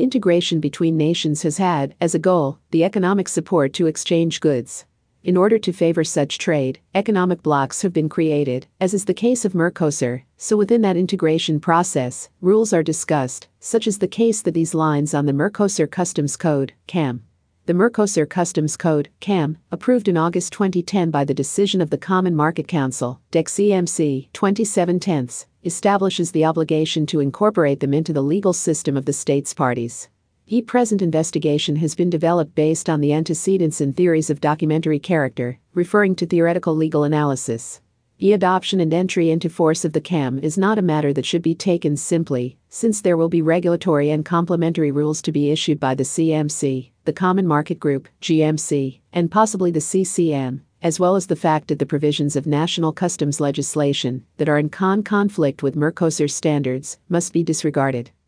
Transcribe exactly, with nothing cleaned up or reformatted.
Integration between nations has had, as a goal, the economic support to exchange goods. In order to favor such trade, economic blocs have been created, as is the case of Mercosur, so within that integration process, rules are discussed, such as the case that these lines on the Mercosur Customs Code, C A M. The Mercosur Customs Code, C A M, approved in August twenty ten by the decision of the Common Market Council, D E C M C twenty-seven tenths, establishes the obligation to incorporate them into the legal system of the states parties. The present investigation has been developed based on the antecedents and theories of documentary character, referring to theoretical legal analysis. The adoption and entry into force of the C A M is not a matter that should be taken simply, since there will be regulatory and complementary rules to be issued by the C M C, the Common Market Group, G M C, and possibly the C C M, as well as the fact that the provisions of national customs legislation that are in con conflict with Mercosur standards must be disregarded.